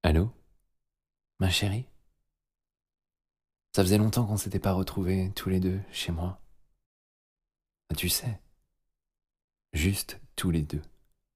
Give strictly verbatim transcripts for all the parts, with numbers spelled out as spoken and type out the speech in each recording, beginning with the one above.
Allô, ma chérie? Ça faisait longtemps qu'on s'était pas retrouvés tous les deux chez moi. Ah, tu sais, juste tous les deux.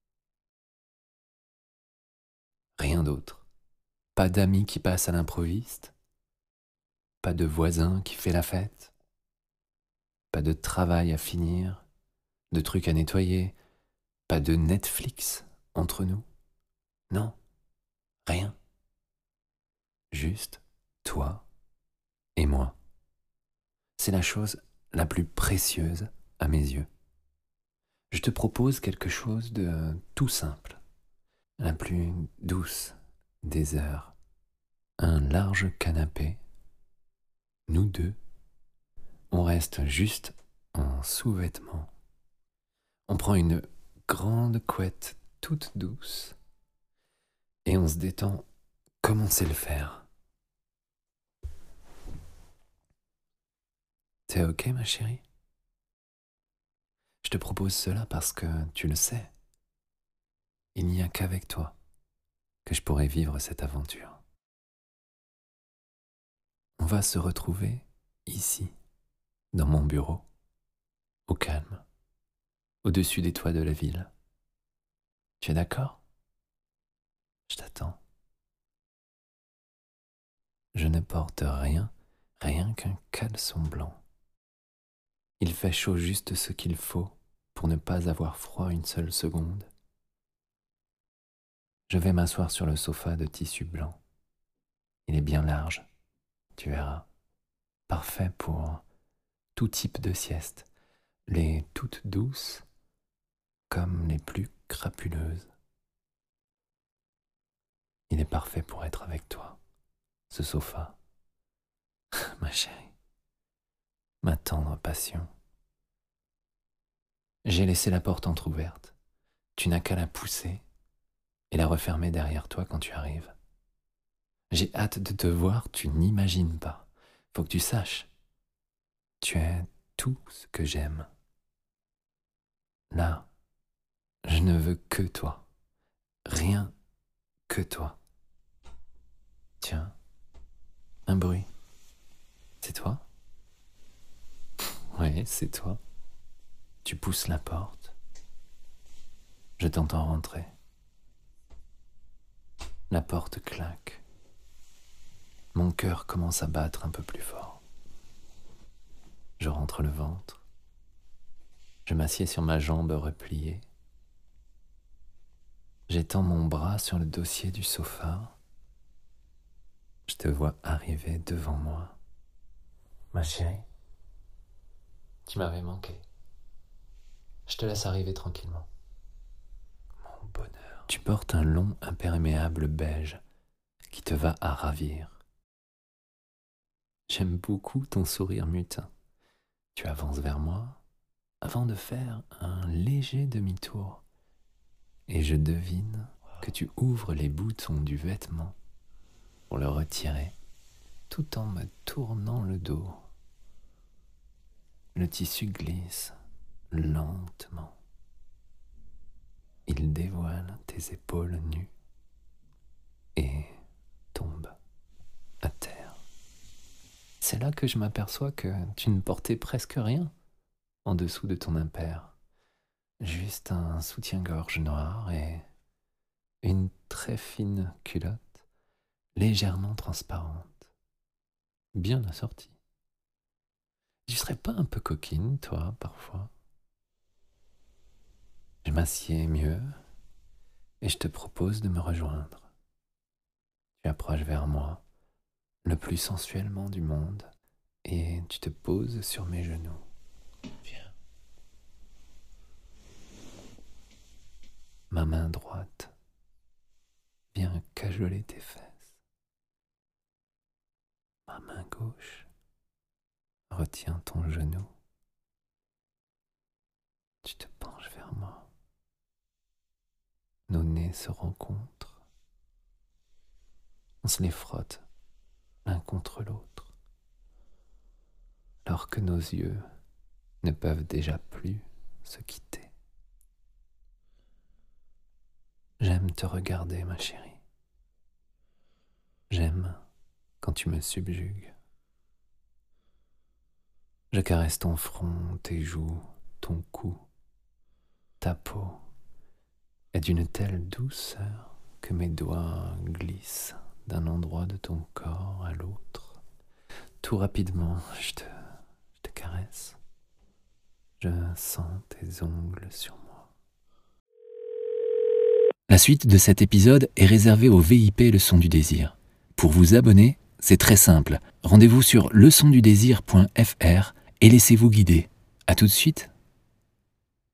Rien d'autre. Pas d'amis qui passent à l'improviste, pas de voisin qui fait la fête, pas de travail à finir, de trucs à nettoyer, pas de Netflix entre nous. Non, rien. Juste toi et moi. C'est la chose la plus précieuse à mes yeux. Je te propose quelque chose de tout simple, la plus douce des heures. Un large canapé, nous deux, on reste juste en sous-vêtements. On prend une grande couette toute douce et on se détend comme on sait le faire. T'es ok, ma chérie? Je te propose cela parce que, tu le sais, il n'y a qu'avec toi que je pourrai vivre cette aventure. On va se retrouver ici, dans mon bureau, au calme, au-dessus des toits de la ville. Tu es d'accord? Je t'attends. Je ne porte rien, rien qu'un caleçon blanc. Il fait chaud juste ce qu'il faut pour ne pas avoir froid une seule seconde. Je vais m'asseoir sur le sofa de tissu blanc. Il est bien large, tu verras. Parfait pour tout type de sieste, les toutes douces comme les plus crapuleuses. Il est parfait pour être avec toi, ce sofa, ma chérie, ma tendre passion. J'ai laissé la porte entr'ouverte. Tu n'as qu'à la pousser et la refermer derrière toi quand tu arrives. J'ai hâte de te voir, tu n'imagines pas. Faut que tu saches, tu es tout ce que j'aime. Là, je ne veux que toi, rien que toi. Tiens, un bruit. C'est toi? Oui, c'est toi. Tu pousses la porte. Je t'entends rentrer. La porte claque. Mon cœur commence à battre un peu plus fort. Je rentre le ventre. Je m'assieds sur ma jambe repliée. J'étends mon bras sur le dossier du sofa. Je te vois arriver devant moi. Ma chérie, tu m'avais manqué. Je te laisse arriver tranquillement. Mon bonheur. Tu portes un long imperméable beige qui te va à ravir. J'aime beaucoup ton sourire mutin. Tu avances vers moi avant de faire un léger demi-tour. Et je devine que tu ouvres les boutons du vêtement pour le retirer tout en me tournant le dos. Le tissu glisse lentement. Il dévoile tes épaules nues et tombe à terre. C'est là que je m'aperçois que tu ne portais presque rien en dessous de ton impair. Juste un soutien-gorge noir et une très fine culotte légèrement transparente, bien assortie. Tu serais pas un peu coquine, toi, parfois? Je m'assieds mieux et je te propose de me rejoindre. Tu approches vers moi, le plus sensuellement du monde, et tu te poses sur mes genoux. Viens. Ma main droite vient cajoler tes fesses. Ma main gauche retient ton genou. Tu te penches vers moi. Nos nez se rencontrent. On se les frotte l'un contre l'autre, alors que nos yeux ne peuvent déjà plus se quitter. J'aime te regarder, ma chérie. J'aime quand tu me subjugues. Je caresse ton front, tes joues, ton cou. Ta peau est d'une telle douceur que mes doigts glissent d'un endroit de ton corps à l'autre. Tout rapidement, je te, je te caresse. Je sens tes ongles sur moi. La suite de cet épisode est réservée au V I P Leçon du désir. Pour vous abonner, c'est très simple. Rendez-vous sur leçon du désir point f r et laissez-vous guider. À tout de suite.